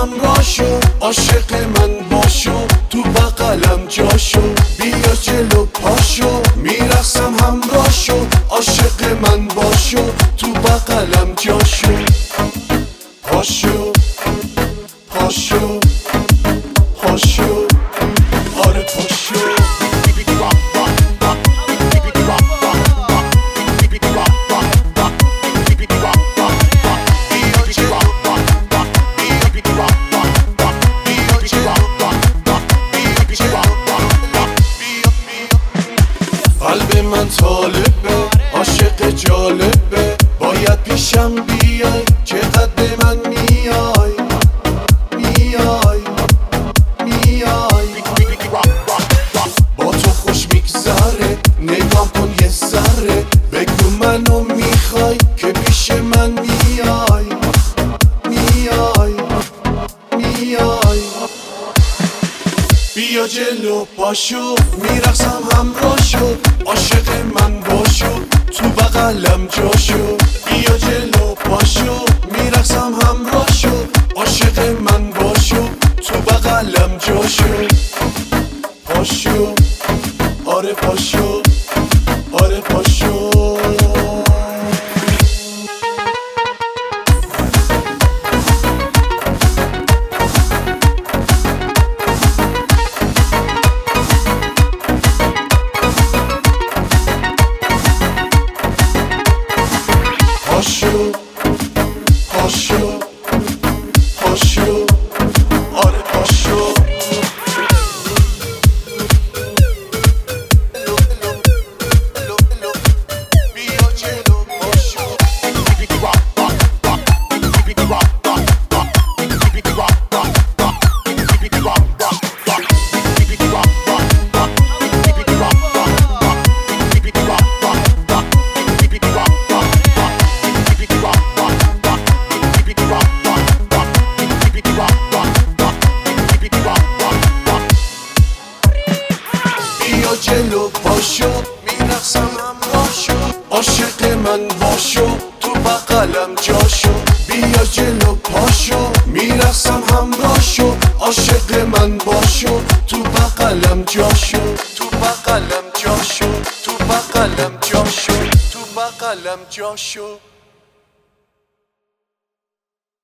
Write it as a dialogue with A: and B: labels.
A: همراه شو، عاشق من باشو، تو بغلم جاشو، بیا جلو پاشو، میرقصم همراه شو، عاشق من باشو، تو بغلم جاشو. پاشو پاشو پاشو، آره پاشو. قلب من طالبه، عاشق جالبه، باید پیشم بیای، چقدر به من میای میای میای. با تو خوش میگذره، نگام کن یه ذره، بگو منو میخوای که پیش من میای میای میای. بیا جلو پاشو، میرقصم همراه شو، عاشق من باشو، تو بغلم جاشو. بیا جلو پاشو، میرقصم همراه شو، عاشق من باشو، تو بغلم جاشو. پاشو آره پاشو، آره پاشو. پاشو پاشو پاشو، آره پاشو. بیا جلو پاشو. بیا جلو پاشو، میرقصم همراه شو، عاشق من باشو، تو بغلم جاشو. بیا جلو پاشو، میرقصم همراه شو، عاشق من باشو، تو بغلم جاشو. تو بغلم جاشو، تو بغلم جاشو، تو بغلم جاشو.